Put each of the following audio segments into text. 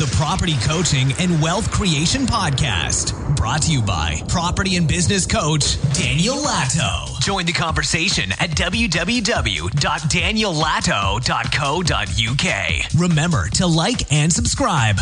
the Property Coaching and Wealth Creation Podcast. Brought to you by property and business coach Daniel Latto. Join the conversation at www.daniellatto.co.uk. Remember to like and subscribe.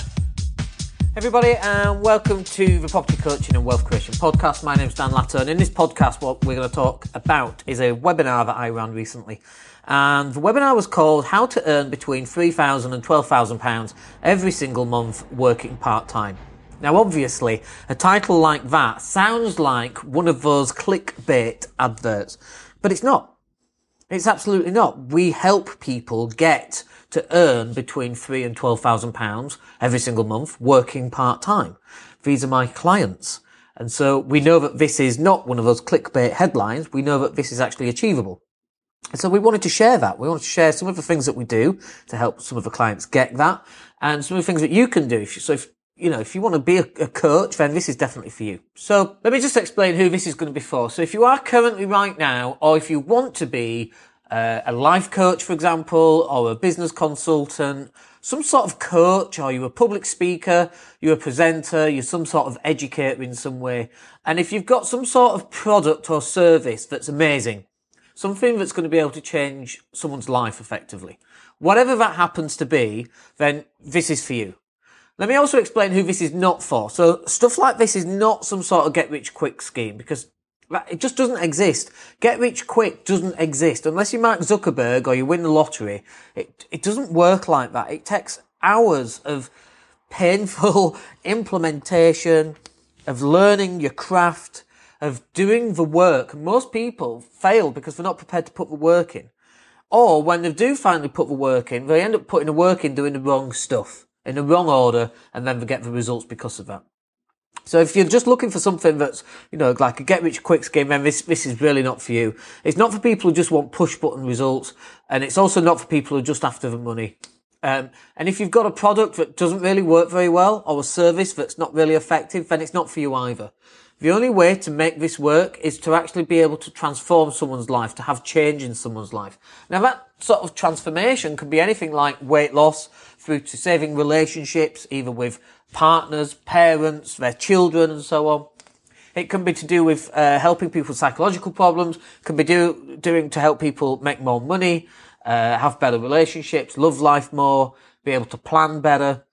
Everybody, and welcome to the Property Coaching and Wealth Creation Podcast. My name is Dan Latto, and in this podcast what we're going to talk about is a webinar that I ran recently. And the webinar was called How to Earn Between £3,000 and £12,000 Every Single Month Working Part-Time. Now obviously, a title like that sounds like one of those clickbait adverts, but it's not. It's absolutely not. We help people get to earn between £3,000 and £12,000 every single month working part-time. These are my clients. And so we know that this is not one of those clickbait headlines. We know that this is actually achievable. And so we wanted to share that. We wanted to share some of the things that we do to help some of the clients get that, and some of the things that you can do. If you want to be a coach, then this is definitely for you. So let me just explain who this is going to be for. So if you are currently right now, or if you want to be a life coach, for example, or a business consultant, some sort of coach, or you're a public speaker, you're a presenter, you're some sort of educator in some way, and if you've got some sort of product or service that's amazing, something that's going to be able to change someone's life effectively, whatever that happens to be, then this is for you. Let me also explain who this is not for. So stuff like this is not some sort of get-rich-quick scheme, because it just doesn't exist. Get-rich-quick doesn't exist. Unless you're Mark Zuckerberg or you win the lottery, it doesn't work like that. It takes hours of painful implementation, of learning your craft, of doing the work. Most people fail because they're not prepared to put the work in. Or when they do finally put the work in, they end up putting the work in doing the wrong stuff, in the wrong order, and then they get the results because of that. So if you're just looking for something that's, like a get-rich-quick scheme, then this is really not for you. It's not for people who just want push-button results, and it's also not for people who are just after the money. And if you've got a product that doesn't really work very well, or a service that's not really effective, then it's not for you either. The only way to make this work is to actually be able to transform someone's life, to have change in someone's life. Now that sort of transformation can be anything like weight loss through to saving relationships, either with partners, parents, their children and so on. It can be to do with helping people with psychological problems, can be doing to help people make more money, have better relationships, love life more, be able to plan better,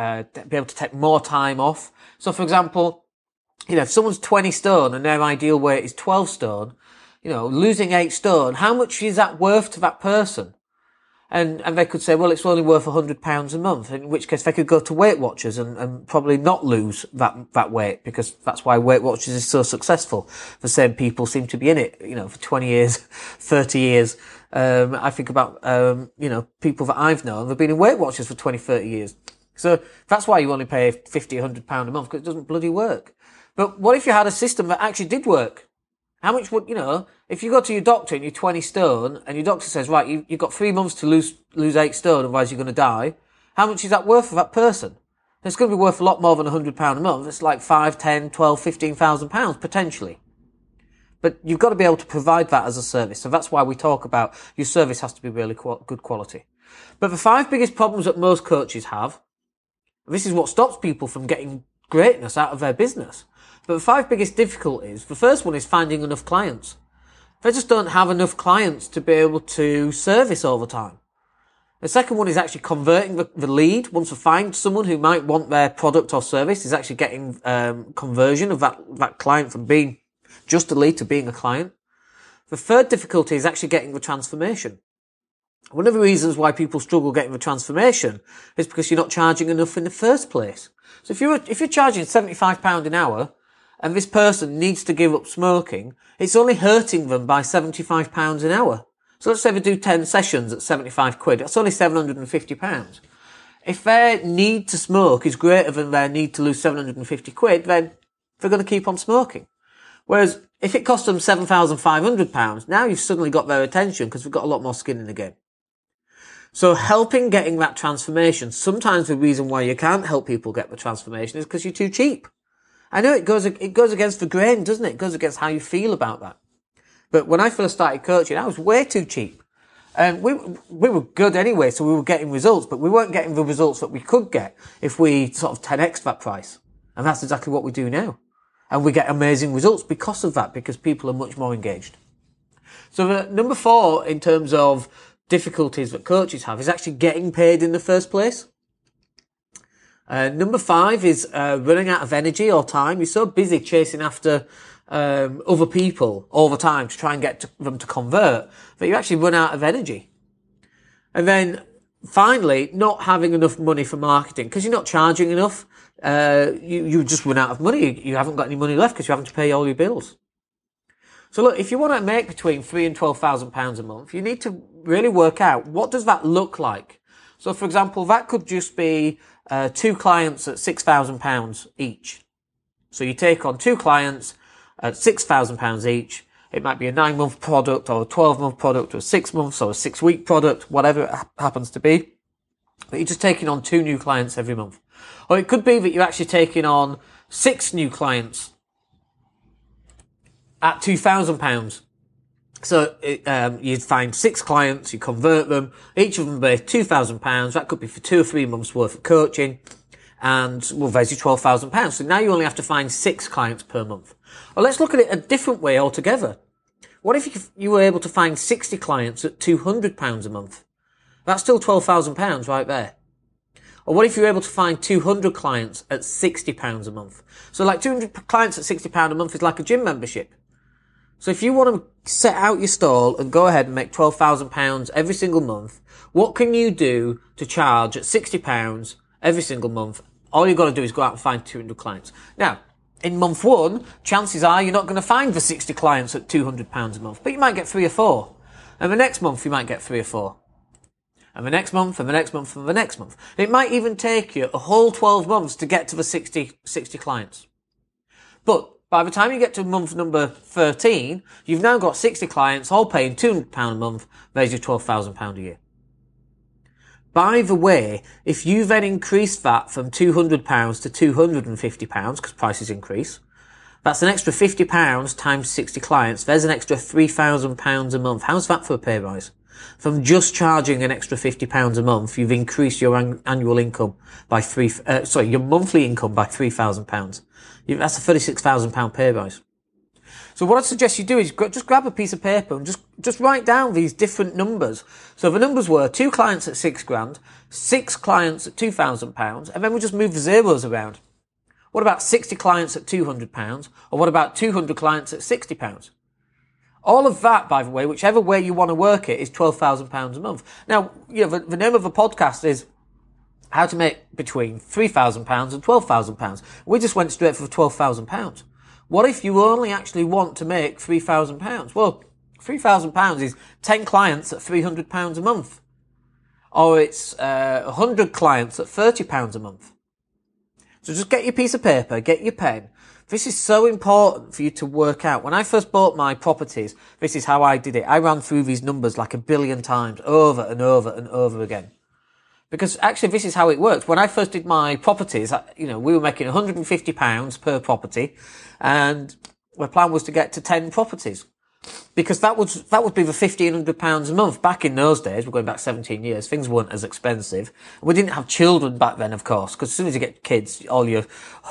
be able to take more time off. So for example, if someone's 20 stone and their ideal weight is 12 stone, losing 8 stone, how much is that worth to that person? And they could say, well, it's only worth £100 a month, in which case they could go to Weight Watchers and probably not lose that weight, because that's why Weight Watchers is so successful. The same people seem to be in it, for 20 years, 30 years. I think about, people that I've known, they've been in Weight Watchers for 20, 30 years. So that's why you only pay £50, £100 a month, because it doesn't bloody work. But what if you had a system that actually did work? How much would, if you go to your doctor and you're 20 stone and your doctor says, right, you've got 3 months to lose 8 stone, otherwise you're going to die. How much is that worth for that person? It's going to be worth a lot more than £100 a month. It's like 5, 10, 12, £15,000 potentially. But you've got to be able to provide that as a service. So that's why we talk about your service has to be really good quality. But the 5 biggest problems that most coaches have, this is what stops people from getting greatness out of their business. But the 5 biggest difficulties, the first one is finding enough clients. They just don't have enough clients to be able to service all the time. The second one is actually converting the lead. Once they find someone who might want their product or service, is actually getting conversion of that client from being just a lead to being a client. The third difficulty is actually getting the transformation. One of the reasons why people struggle getting the transformation is because you're not charging enough in the first place. So if you're charging £75 an hour, and this person needs to give up smoking, it's only hurting them by £75 an hour. So let's say they do 10 sessions at 75 quid. That's only £750. If their need to smoke is greater than their need to lose 750 quid, then they're going to keep on smoking. Whereas if it costs them £7,500, now you've suddenly got their attention because we've got a lot more skin in the game. So helping getting that transformation, sometimes the reason why you can't help people get the transformation is because you're too cheap. I know it goes against the grain, doesn't it? It goes against how you feel about that. But when I first started coaching, I was way too cheap. And we were good anyway, so we were getting results, but we weren't getting the results that we could get if we sort of 10x that price. And that's exactly what we do now. And we get amazing results because of that, because people are much more engaged. So the number 4 in terms of difficulties that coaches have is actually getting paid in the first place. Number 5 is running out of energy or time. You're so busy chasing after other people all the time to try and get them to convert that you actually run out of energy. And then finally, not having enough money for marketing because you're not charging enough. You just run out of money. You haven't got any money left because you're having to pay all your bills. So look, if you want to make between £3,000 and £12,000 a month, you need to really work out what does that look like. So for example, that could just be 2 clients at £6,000 each. So you take on 2 clients at £6,000 each. It might be a 9-month product or a 12-month product or a 6 months or a 6-week product, whatever it happens to be. But you're just taking on 2 new clients every month. Or it could be that you're actually taking on 6 new clients at £2,000. So you'd find 6 clients, you convert them, each of them pays £2,000. That could be for 2 or 3 months worth of coaching, and well, there's your £12,000. So now you only have to find 6 clients per month. Well, let's look at it a different way altogether. What if you were able to find 60 clients at £200 a month? That's still £12,000 right there. Or what if you were able to find 200 clients at £60 a month? So like 200 clients at £60 a month is like a gym membership. So if you want to set out your stall and go ahead and make £12,000 every single month, what can you do to charge at £60 every single month? All you've got to do is go out and find 200 clients. Now, in month 1, chances are you're not going to find the 60 clients at £200 a month, but you might get 3 or 4. And the next month you might get 3 or 4. And the next month, and the next month, and the next month. It might even take you a whole 12 months to get to the 60 clients. But by the time you get to month number 13, you've now got 60 clients all paying £200 a month. There's your £12,000 a year. By the way, if you then increase that from £200 to £250, because prices increase, that's an extra £50 times 60 clients. There's an extra £3,000 a month. How's that for a pay rise? From just charging an extra £50 a month, you've increased your annual income by your monthly income by £3,000. That's a £36,000 pay rise. So what I'd suggest you do is just grab a piece of paper and just write down these different numbers. So the numbers were 2 clients at £6,000, 6 clients at £2,000, and then we just move the zeros around. What about 60 clients at £200? Or what about 200 clients at £60? All of that, by the way, whichever way you want to work it, is £12,000 a month. Now, the name of the podcast is how to make between £3,000 and £12,000. We just went straight for £12,000. What if you only actually want to make £3,000? Well, £3,000 is 10 clients at £300 a month. Or it's 100 clients at £30 a month. So just get your piece of paper, get your pen. This is so important for you to work out. When I first bought my properties, this is how I did it. I ran through these numbers like 1 billion times, over and over and over again. Because actually this is how it works. When I first did my properties, we were making £150 per property, and my plan was to get to 10 properties. Because that would be the £1,500 a month. Back in those days, we're going back 17 years, things weren't as expensive. We didn't have children back then, of course, because as soon as you get kids, all your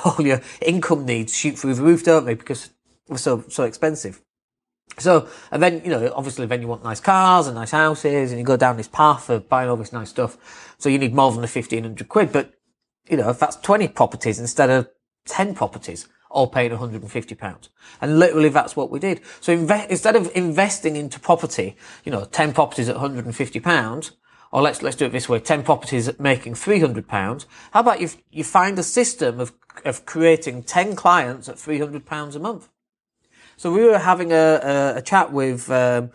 income needs shoot through the roof, don't they? Because we're so expensive. So, and then, obviously then you want nice cars and nice houses, and you go down this path of buying all this nice stuff. So you need more than the £1,500. But, if that's 20 properties instead of 10 properties, all paying £150. And literally that's what we did. So instead of investing into property, 10 properties at £150, or let's do it this way, 10 properties at making £300, how about you find a system of creating 10 clients at £300 a month? So we were having a chat with a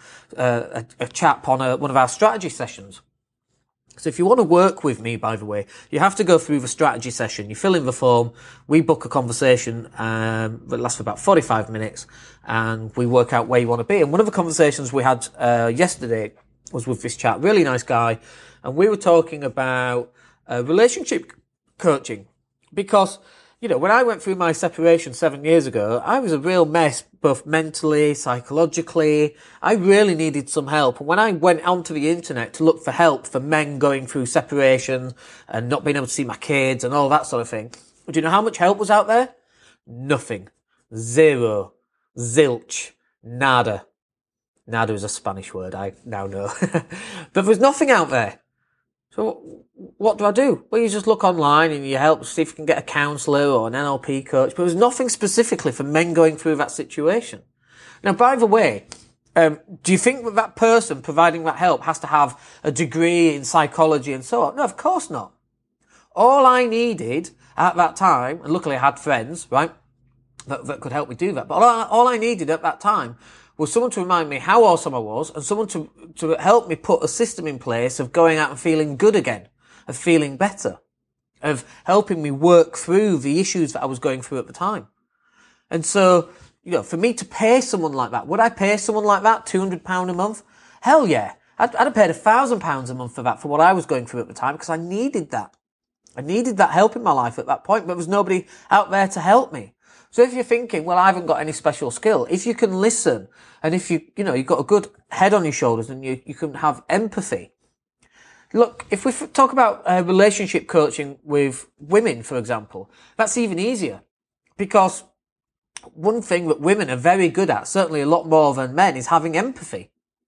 chap on one of our strategy sessions. So if you want to work with me, by the way, you have to go through the strategy session. You fill in the form, we book a conversation that lasts for about 45 minutes, and we work out where you want to be. And one of the conversations we had yesterday was with this chap, really nice guy, and we were talking about relationship coaching. Because, when I went through my separation 7 years ago, I was a real mess, both mentally, psychologically. I really needed some help. And when I went onto the internet to look for help for men going through separation and not being able to see my kids and all that sort of thing, do you know how much help was out there? Nothing. Zero. Zilch. Nada. Nada is a Spanish word, I now know. But there's nothing out there. So what do? Well, you just look online and you help see if you can get a counsellor or an NLP coach, but there's nothing specifically for men going through that situation. Now, by the way, do you think that person providing that help has to have a degree in psychology and so on? No, of course not. All I needed at that time, and luckily I had friends, right, that could help me do that, but all I needed at that time was someone to remind me how awesome I was and someone to help me put a system in place of going out and feeling good again, of feeling better, of helping me work through the issues that I was going through at the time. And so, for me to pay someone like that, would I pay someone like that £200 a month? Hell yeah. I'd have paid £1,000 a month for that, for what I was going through at the time, because I needed that. I needed that help in my life at that point, but there was nobody out there to help me. So if you're thinking, well, I haven't got any special skill, if you can listen and if you've got a good head on your shoulders and you can have empathy. Look, if we talk about relationship coaching with women, for example, that's even easier because one thing that women are very good at, certainly a lot more than men, is having empathy.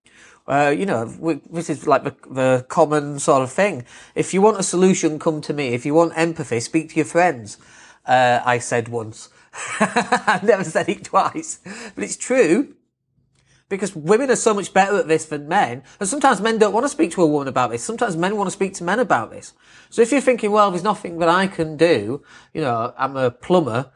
This is like the common sort of thing. If you want a solution, come to me. If you want empathy, speak to your friends. I said once. I've never said it twice, but it's true because women are so much better at this than men. And sometimes men don't want to speak to a woman about this. Sometimes men want to speak to men about this. So if you're thinking, well, there's nothing that I can do, I'm a plumber,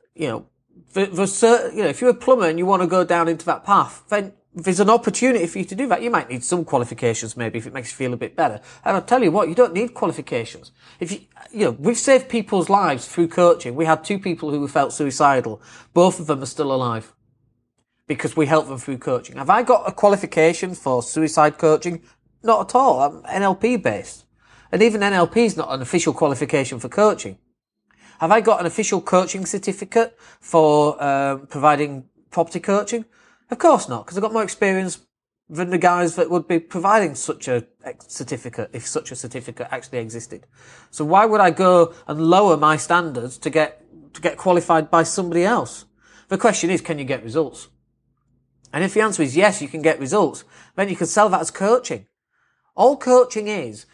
if you're a plumber and you want to go down into that path, then there's an opportunity for you to do that. You might need some qualifications maybe if it makes you feel a bit better. And I'll tell you what, you don't need qualifications. We've saved people's lives through coaching. We had 2 people who felt suicidal. Both of them are still alive because we helped them through coaching. Have I got a qualification for suicide coaching? Not at all. I'm NLP based. And even NLP is not an official qualification for coaching. Have I got an official coaching certificate for providing property coaching? Of course not, because I've got more experience than the guys that would be providing such a certificate, if such a certificate actually existed. So why would I go and lower my standards to get qualified by somebody else? The question is, can you get results? And if the answer is yes, you can get results, then you can sell that as coaching. All coaching is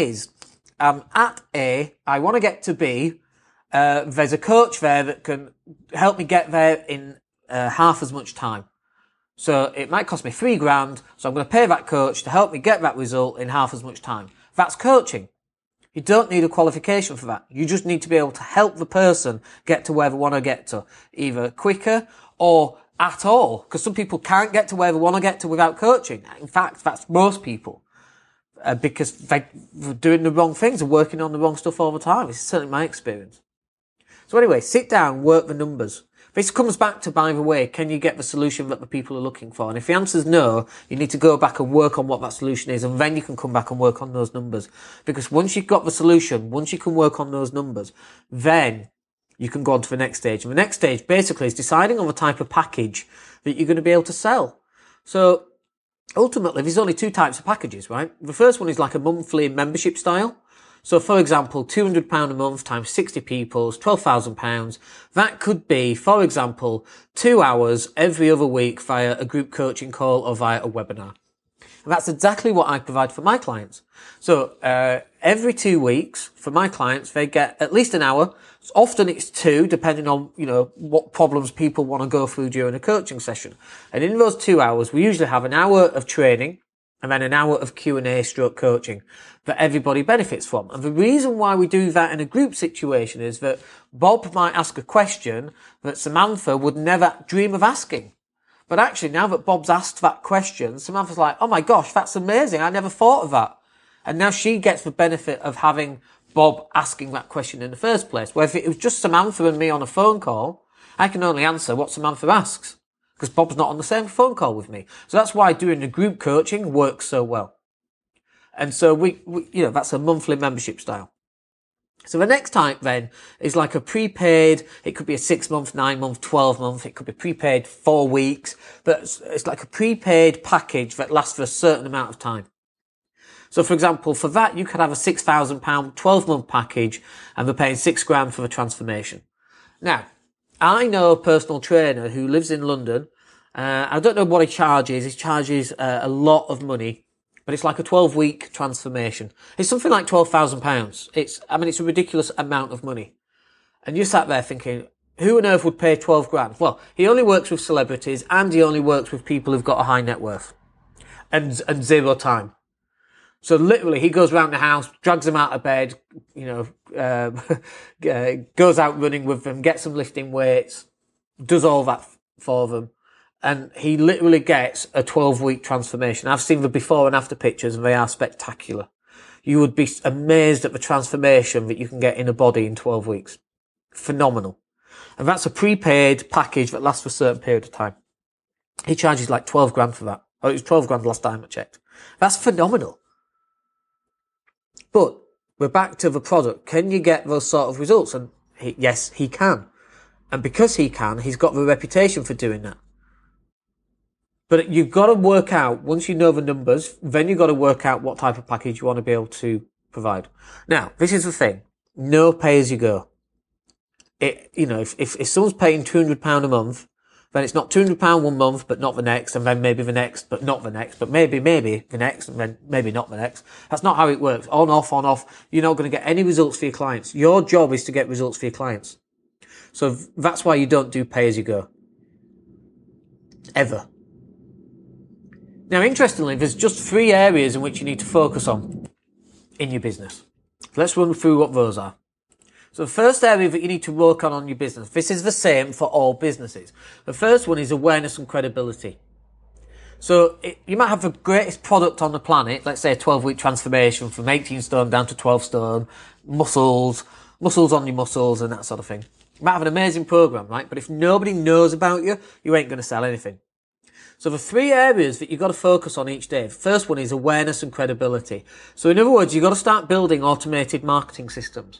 at A, I want to get to B, there's a coach there that can help me get there in half as much time. So it might cost me $3,000, so I'm going to pay that coach to help me get that result in half as much time. That's coaching. You don't need a qualification for that. You just need to be able to help the person get to where they want to get to, either quicker or at all, because some people can't get to where they want to get to without coaching. In fact, that's most people, because they're doing the wrong things and working on the wrong stuff all the time. It's certainly my experience. So anyway, sit down, work the numbers. This comes back to, by the way, can you get the solution that the people are looking for? And if the answer is no, you need to go back and work on what that solution is, and then you can come back and work on those numbers. Because once you've got the solution, once you can work on those numbers, then you can go on to the next stage. And the next stage basically is deciding on the type of package that you're going to be able to sell. So ultimately, there's only 2 types of packages, right? The first one is like a monthly membership style. So for example, £200 a month times 60 people is £12,000. That could be, for example, 2 hours every other week via a group coaching call or via a webinar. And that's exactly what I provide for my clients. So every 2 weeks for my clients, they get at least an hour. Often it's 2, depending on, what problems people want to go through during a coaching session. And in those 2 hours, we usually have an hour of training and then an hour of Q&A stroke coaching that everybody benefits from. And the reason why we do that in a group situation is that Bob might ask a question that Samantha would never dream of asking. But actually, now that Bob's asked that question, Samantha's like, oh my gosh, that's amazing. I never thought of that. And now she gets the benefit of having Bob asking that question in the first place. Where if it was just Samantha and me on a phone call, I can only answer what Samantha asks, because Bob's not on the same phone call with me. So that's why doing the group coaching works so well. And so we that's a monthly membership style. So the next type then is like a prepaid. It could be a 6 month, 9 month, 12 month. It could be prepaid 4 weeks, but it's like a prepaid package that lasts for a certain amount of time. So for example, for that, you could have a £6,000 12 month package and they're paying £6,000 for the transformation. Now, I know a personal trainer who lives in London. I don't know what he charges. He charges a lot of money, but it's like a 12-week transformation. It's something like £12,000. It's a ridiculous amount of money. And you sat there thinking, who on earth would pay 12 grand? Well, he only works with celebrities and he only works with people who've got a high net worth and zero time. So literally, he goes around the house, drags them out of bed, goes out running with them, gets them lifting weights, does all that for them. And he literally gets a 12-week transformation. I've seen the before and after pictures and they are spectacular. You would be amazed at the transformation that you can get in a body in 12 weeks. Phenomenal. And that's a prepaid package that lasts for a certain period of time. He charges like 12 grand for that. Oh, it was 12 grand last time I checked. That's phenomenal. But we're back to the product. Can you get those sort of results? And yes, he can. And because he can, he's got the reputation for doing that. But you've got to work out, once you know the numbers, then you've got to work out what type of package you want to be able to provide. Now, this is the thing. No pay as you go. If someone's paying £200 a month, then it's not £200 one month, but not the next, and then maybe the next, but not the next, but maybe the next, and then maybe not the next. That's not how it works. On, off. You're not going to get any results for your clients. Your job is to get results for your clients. So that's why you don't do pay as you go. Ever. Now, interestingly, there's just 3 areas in which you need to focus on in your business. Let's run through what those are. So the first area that you need to work on your business, this is the same for all businesses. The first one is awareness and credibility. So you might have the greatest product on the planet, let's say a 12-week transformation from 18 stone down to 12 stone, muscles on your muscles and that sort of thing. You might have an amazing program, right? But if nobody knows about you, you ain't going to sell anything. So the 3 areas that you've got to focus on each day. The first one is awareness and credibility. So in other words, you've got to start building automated marketing systems.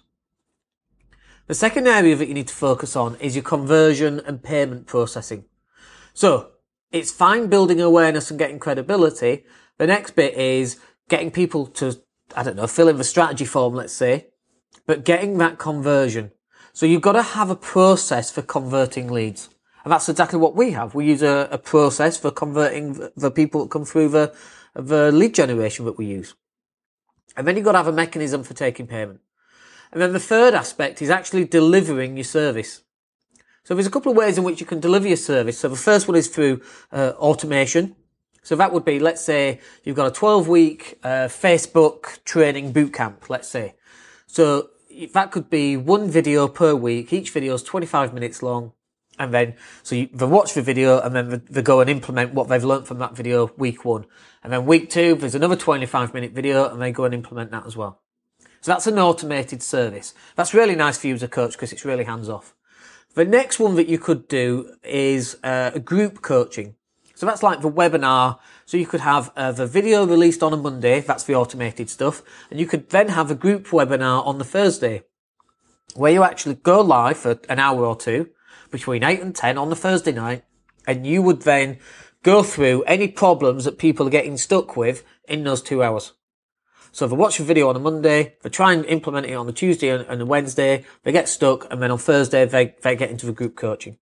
The second area that you need to focus on is your conversion and payment processing. So it's fine building awareness and getting credibility. The next bit is getting people to, fill in the strategy form, let's say, but getting that conversion. So you've got to have a process for converting leads. And that's exactly what we have. We use a process for converting the people that come through the lead generation that we use. And then you've got to have a mechanism for taking payment. And then the third aspect is actually delivering your service. So there's a couple of ways in which you can deliver your service. So the first one is through automation. So that would be, let's say, you've got a 12-week Facebook training bootcamp, let's say. So that could be 1 video per week. Each video is 25 minutes long. And then, they watch the video and then they go and implement what they've learned from that video week 1. And then week 2, there's another 25-minute video and they go and implement that as well. So that's an automated service. That's really nice for you as a coach because it's really hands-off. The next one that you could do is a group coaching. So that's like the webinar. So you could have the video released on a Monday. That's the automated stuff. And you could then have a group webinar on the Thursday where you actually go live for an hour or 2 between 8 and 10 on the Thursday night. And you would then go through any problems that people are getting stuck with in those 2 hours. So they watch a video on a Monday, they try and implement it on the Tuesday and the Wednesday, they get stuck, and then on Thursday they get into the group coaching.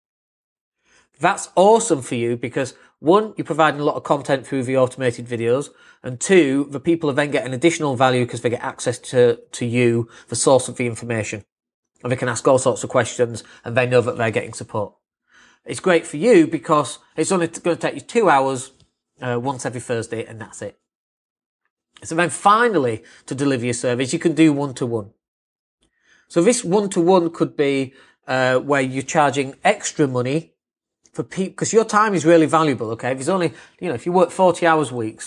That's awesome for you because 1, you're providing a lot of content through the automated videos, and 2, the people are then getting additional value because they get access to you, the source of the information. And they can ask all sorts of questions and they know that they're getting support. It's great for you because it's only going to take you 2 hours once every Thursday and that's it. So then finally, to deliver your service, you can do 1-to-1. So this 1-to-1 could be where you're charging extra money for people, because your time is really valuable, okay? If it's only, if you work 40 hours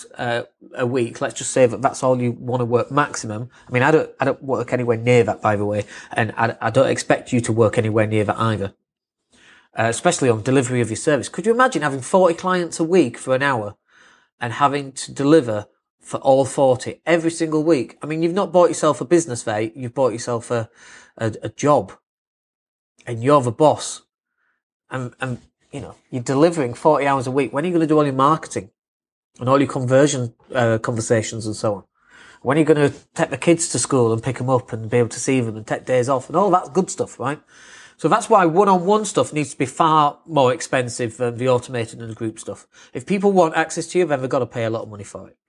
a week, let's just say that that's all you want to work maximum. I mean, I don't work anywhere near that, by the way, and I don't expect you to work anywhere near that either. Especially on delivery of your service. Could you imagine having 40 clients a week for an hour and having to deliver for all 40 every single week. I mean, you've not bought yourself a business there. You've bought yourself a job, and you're the boss. And, you know, you're delivering 40 hours a week. When are you going to do all your marketing and all your conversion, conversations and so on? When are you going to take the kids to school and pick them up and be able to see them and take days off and all that good stuff, right? So that's why one-on-one stuff needs to be far more expensive than the automated and the group stuff. If people want access to you, then they've got to pay a lot of money for it.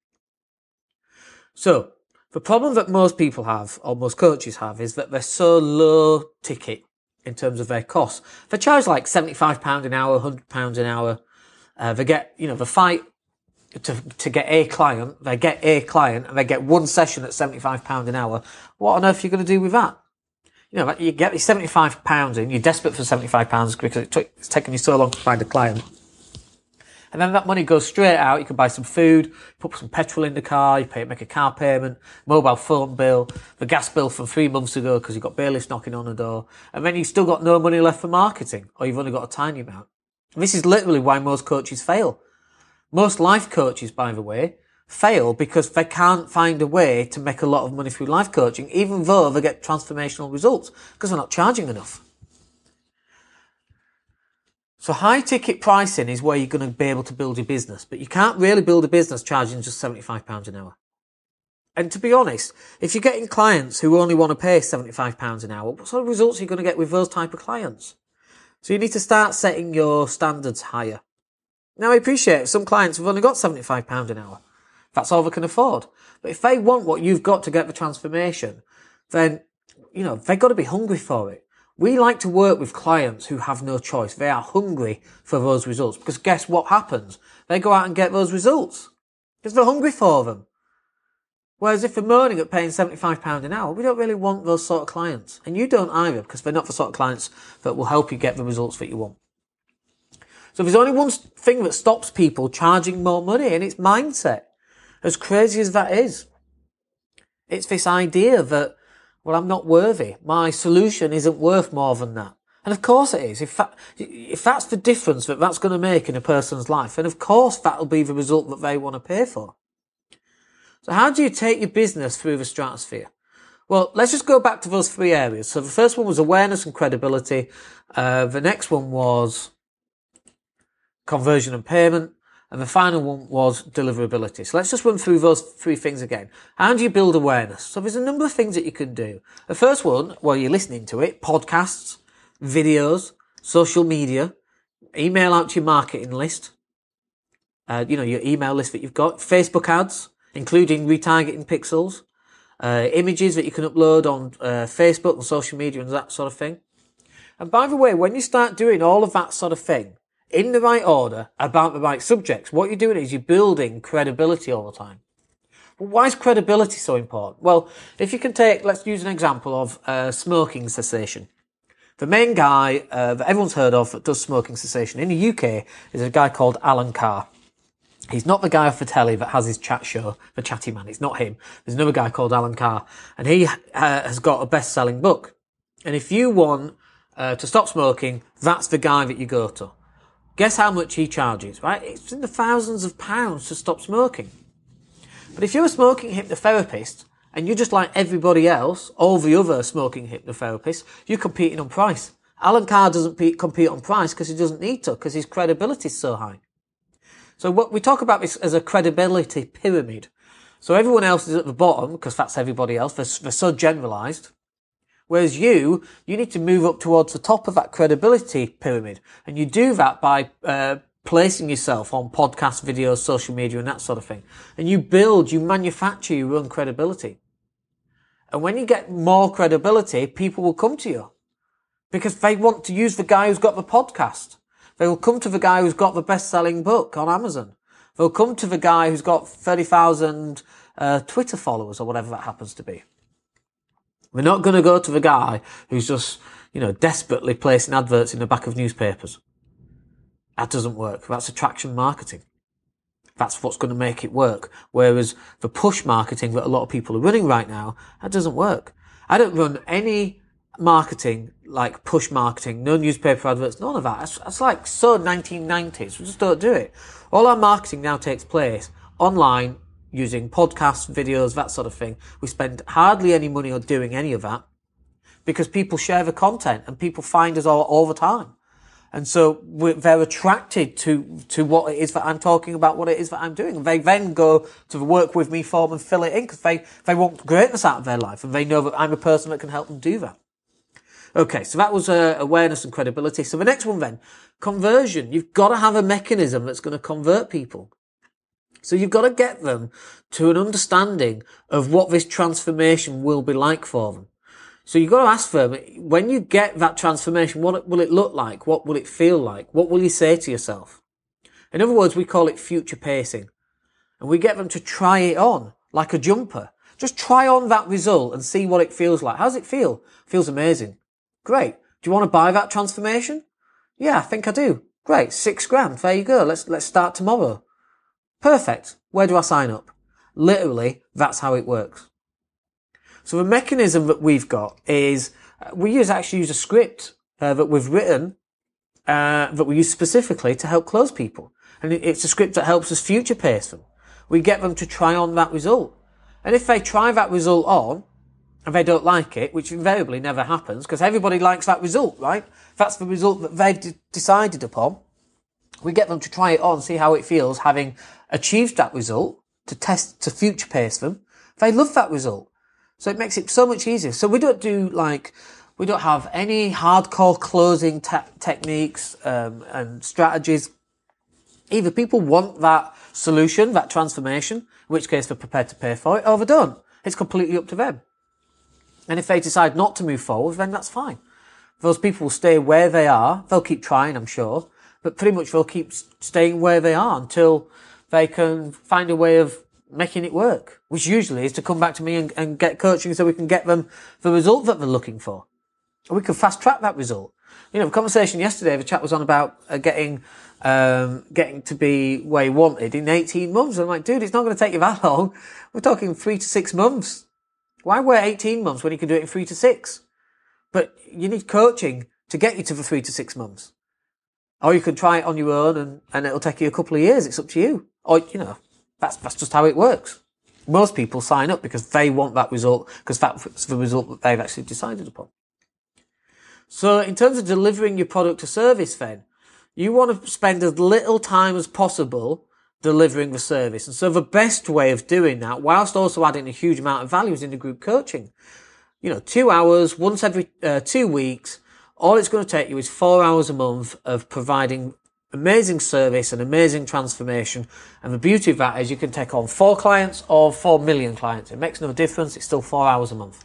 So the problem that most people have, or most coaches have, is that they're so low ticket in terms of their costs. They charge like £75 an hour, £100 an hour. They get, you know, the fight to get a client, they get a client and they get one session at £75 an hour. What on earth are you going to do with that? You know, you get these £75 in, you're desperate for £75 because it's taken you so long to find a client. And then that money goes straight out. You can buy some food, put some petrol in the car, make a car payment, mobile phone bill, the gas bill from 3 months ago because you've got bailiffs knocking on the door. And then you've still got no money left for marketing, or you've only got a tiny amount. And this is literally why most coaches fail. Most life coaches, by the way, fail because they can't find a way to make a lot of money through life coaching, even though they get transformational results, because they're not charging enough. So high ticket pricing is where you're going to be able to build your business, but you can't really build a business charging just £75 an hour. And to be honest, if you're getting clients who only want to pay £75 an hour, what sort of results are you going to get with those type of clients? So you need to start setting your standards higher. Now I appreciate some clients have only got £75 an hour. That's all they can afford. But if they want what you've got to get the transformation, then, you know, they've got to be hungry for it. We like to work with clients who have no choice. They are hungry for those results. Because guess what happens? They go out and get those results. Because they're hungry for them. Whereas if they're moaning at paying £75 an hour, we don't really want those sort of clients. And you don't either, because they're not the sort of clients that will help you get the results that you want. So there's only one thing that stops people charging more money, and it's mindset. As crazy as that is. It's this idea that, well, I'm not worthy. My solution isn't worth more than that. And of course it is. If that's the difference that that's going to make in a person's life, then of course that'll be the result that they want to pay for. So how do you take your business through the stratosphere? Well, let's just go back to those 3 areas. So the first one was awareness and credibility. The next one was conversion and payment. And the final one was deliverability. So let's just run through those 3 things again. How do you build awareness? So there's a number of things that you can do. The first one, while you're listening to it, podcasts, videos, social media, email out to your marketing list, your email list that you've got, Facebook ads, including retargeting pixels, images that you can upload on Facebook and social media and that sort of thing. And by the way, when you start doing all of that sort of thing, in the right order, about the right subjects, what you're doing is you're building credibility all the time. But why is credibility so important? Well, if you can let's use an example of smoking cessation. The main guy that everyone's heard of that does smoking cessation in the UK is a guy called Alan Carr. He's not the guy off the telly that has his chat show, The Chatty Man. It's not him. There's another guy called Alan Carr, and he has got a best-selling book. And if you want to stop smoking, that's the guy that you go to. Guess how much he charges, right? It's in the thousands of pounds to stop smoking. But if you're a smoking hypnotherapist and you're just like everybody else, all the other smoking hypnotherapists, you're competing on price. Alan Carr doesn't compete on price because he doesn't need to, because his credibility is so high. So what we talk about this as a credibility pyramid. So everyone else is at the bottom because that's everybody else. They're so generalized. Whereas you need to move up towards the top of that credibility pyramid. And you do that by placing yourself on podcasts, videos, social media, and that sort of thing. And you manufacture your own credibility. And when you get more credibility, people will come to you. Because they want to use the guy who's got the podcast. They will come to the guy who's got the best-selling book on Amazon. They'll come to the guy who's got 30,000 Twitter followers or whatever that happens to be. We're not going to go to the guy who's just, desperately placing adverts in the back of newspapers. That doesn't work. That's attraction marketing. That's what's going to make it work. Whereas the push marketing that a lot of people are running right now, that doesn't work. I don't run any marketing like push marketing, no newspaper adverts, none of that. That's like so 1990s. We just don't do it. All our marketing now takes place online using podcasts, videos, that sort of thing. We spend hardly any money on doing any of that because people share the content and people find us all the time. And so they're attracted to what it is that I'm talking about, what it is that I'm doing. And they then go to the work with me form and fill it in because they want greatness out of their life and they know that I'm a person that can help them do that. Okay, so that was awareness and credibility. So the next one then, conversion. You've got to have a mechanism that's going to convert people. So you've got to get them to an understanding of what this transformation will be like for them. So you've got to ask them, when you get that transformation, what will it look like? What will it feel like? What will you say to yourself? In other words, we call it future pacing. And we get them to try it on like a jumper. Just try on that result and see what it feels like. How does it feel? Feels amazing. Great. Do you want to buy that transformation? Yeah, I think I do. Great. $6,000. There you go. Let's start tomorrow. Perfect. Where do I sign up? Literally, that's how it works. So the mechanism that we've got is we actually use a script that we've written that we use specifically to help close people. And it's a script that helps us future pace them. We get them to try on that result. And if they try that result on and they don't like it, which invariably never happens because everybody likes that result, right? That's the result that they've decided upon. We get them to try it on, see how it feels having achieved that result, to future pace them. They love that result. So it makes it so much easier. So we don't have any hardcore closing techniques, and strategies. Either people want that solution, that transformation, in which case they're prepared to pay for it, or they don't. It's completely up to them. And if they decide not to move forward, then that's fine. Those people will stay where they are. They'll keep trying, I'm sure. But pretty much they'll keep staying where they are until they can find a way of making it work, which usually is to come back to me and get coaching so we can get them the result that they're looking for. And we can fast track that result. You know, the conversation yesterday, the chat was on about getting to be where you wanted in 18 months. I'm like, dude, it's not going to take you that long. We're talking 3 to 6 months. Why wait 18 months when you can do it in 3 to 6? But you need coaching to get you to the 3 to 6 months. Or you can try it on your own and it'll take you a couple of years. It's up to you. Or, you know, that's just how it works. Most people sign up because they want that result, because that's the result that they've actually decided upon. So in terms of delivering your product or service then, you want to spend as little time as possible delivering the service. And so the best way of doing that, whilst also adding a huge amount of value, is in the group coaching. You know, 2 hours, once every 2 weeks. All it's going to take you is 4 hours a month of providing amazing service and amazing transformation. And the beauty of that is you can take on 4 clients or 4 million clients. It makes no difference. It's still 4 hours a month.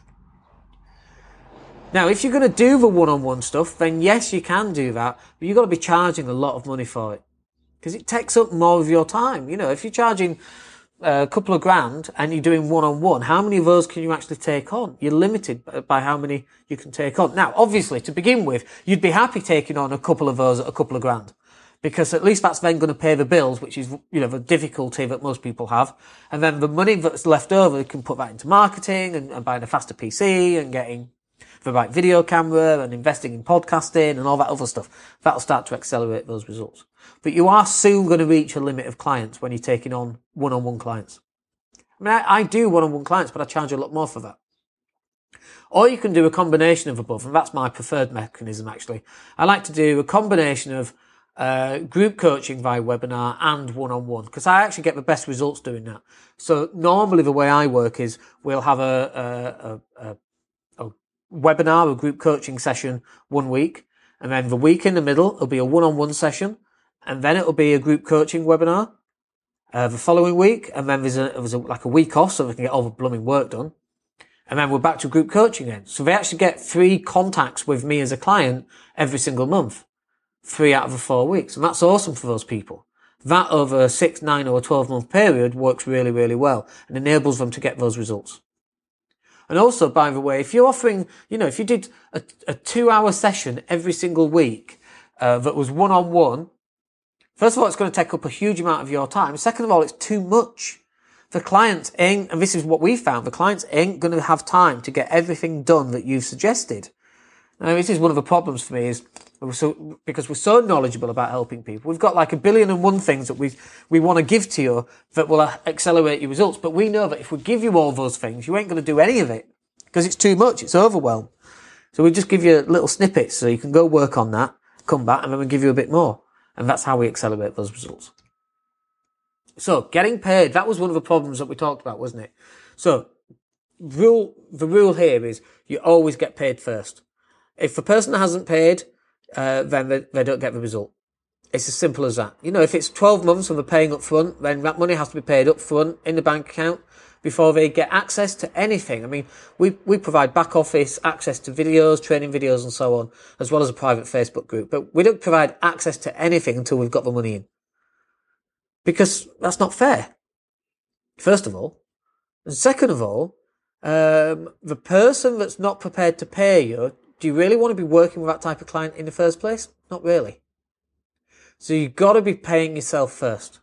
Now, if you're going to do the one-on-one stuff, then yes, you can do that, but you've got to be charging a lot of money for it because it takes up more of your time. You know, if you're charging a couple of grand and you're doing one-on-one, how many of those can you actually take on? You're limited by how many you can take on. Now, obviously, to begin with, you'd be happy taking on a couple of those at a couple of grand, because at least that's then going to pay the bills, which is, you know, the difficulty that most people have. And then the money that's left over, you can put that into marketing and buying a faster PC and getting the right video camera and investing in podcasting and all that other stuff. That'll start to accelerate those results. But you are soon going to reach a limit of clients when you're taking on one-on-one clients. I mean, I do one-on-one clients, but I charge a lot more for that. Or you can do a combination of above, and that's my preferred mechanism, actually. I like to do a combination of group coaching via webinar and one-on-one, because I actually get the best results doing that. So normally the way I work is we'll have a webinar, a group coaching session 1 week, and then the week in the middle it'll be a one-on-one session, and then it'll be a group coaching webinar the following week, and then there's like a week off so we can get all the blooming work done, and then we're back to group coaching again. So they actually get 3 contacts with me as a client every single month, 3 out of the 4 weeks, and that's awesome for those people. That over a 6, 9 or a 12-month period works really, really well and enables them to get those results. And also, by the way, if you're offering, you know, if you did a 2-hour session every single week that was one-on-one, first of all, it's going to take up a huge amount of your time. Second of all, it's too much. The clients ain't, and this is what we found, the clients ain't going to have time to get everything done that you've suggested. Now, this is one of the problems for me is because we're so knowledgeable about helping people. We've got like 1,000,001 things that we want to give to you that will accelerate your results. But we know that if we give you all those things, you ain't going to do any of it because it's too much. It's overwhelmed. So we just give you little snippets so you can go work on that, come back, and then we give you a bit more. And that's how we accelerate those results. So getting paid, that was one of the problems that we talked about, wasn't it? So the rule here is you always get paid first. If the person hasn't paid, then they don't get the result. It's as simple as that. If it's 12 months and they're paying up front, then that money has to be paid up front in the bank account before they get access to anything. I mean, we provide back office access to videos, training videos and so on, as well as a private Facebook group. But we don't provide access to anything until we've got the money in. Because that's not fair. First of all. And second of all, the person that's not prepared to pay you, do you really want to be working with that type of client in the first place? Not really. So you've got to be paying yourself first.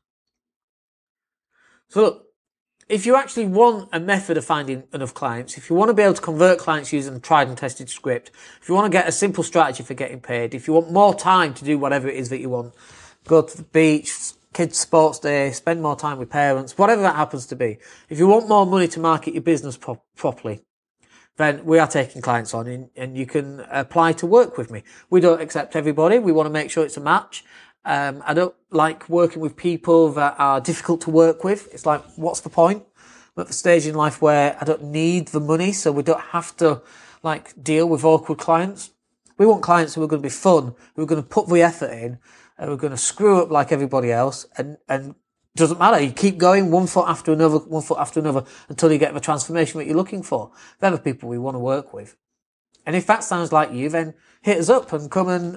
So look, if you actually want a method of finding enough clients, if you want to be able to convert clients using a tried and tested script, if you want to get a simple strategy for getting paid, if you want more time to do whatever it is that you want, go to the beach, kids' sports day, spend more time with parents, whatever that happens to be. If you want more money to market your business properly, then we are taking clients on and you can apply to work with me. We don't accept everybody. We want to make sure it's a match. I don't like working with people that are difficult to work with. It's like, what's the point? I'm at the stage in life where I don't need the money, so we don't have to deal with awkward clients. We want clients who are going to be fun, who are going to put the effort in, who are going to screw up like everybody else, and doesn't matter. You keep going one foot after another until you get the transformation that you're looking for. They're the people we want to work with. And if that sounds like you, then hit us up and come and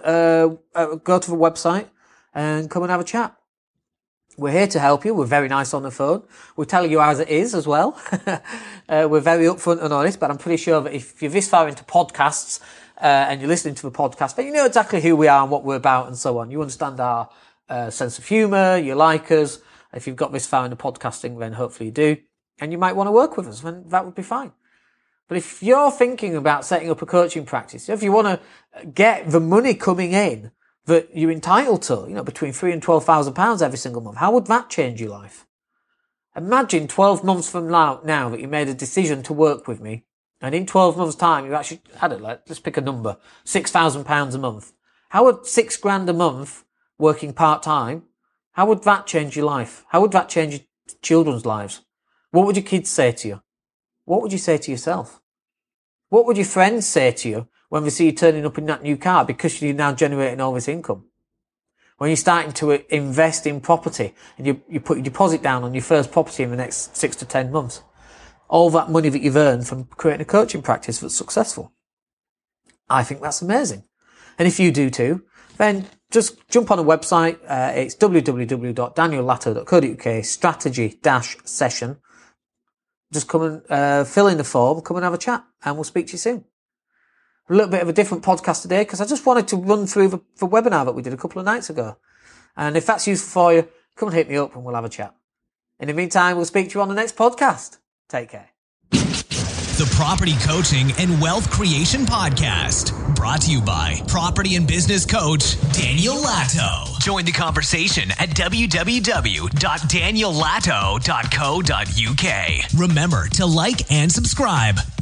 go to the website and come and have a chat. We're here to help you. We're very nice on the phone. We'll tell you as it is as well. We're very upfront and honest, but I'm pretty sure that if you're this far into podcasts and you're listening to the podcast, then you know exactly who we are and what we're about and so on. You understand our sense of humour, you like us. If you've got this far into podcasting, then hopefully you do. And you might want to work with us, then that would be fine. But if you're thinking about setting up a coaching practice, if you want to get the money coming in that you're entitled to, between £3,000 and £12,000 every single month, how would that change your life? Imagine 12 months from now that you made a decision to work with me, and in 12 months' time, you actually, let's pick a number, £6,000 a month. How would £6,000 a month working part-time, how would that change your life? How would that change your children's lives? What would your kids say to you? What would you say to yourself? What would your friends say to you when they see you turning up in that new car because you're now generating all this income? When you're starting to invest in property and you put your deposit down on your first property in the next 6 to 10 months. All that money that you've earned from creating a coaching practice that's successful. I think that's amazing. And if you do too, then just jump on a website. It's www.daniellatto.co.uk strategy-session. Just come and fill in the form, come and have a chat, and we'll speak to you soon. A little bit of a different podcast today because I just wanted to run through the webinar that we did a couple of nights ago. And if that's useful for you, come and hit me up and we'll have a chat. In the meantime, we'll speak to you on the next podcast. Take care. The Property Coaching and Wealth Creation Podcast, brought to you by property and business coach Daniel Latto. Join the conversation at www.daniellatto.co.uk. Remember to like and subscribe.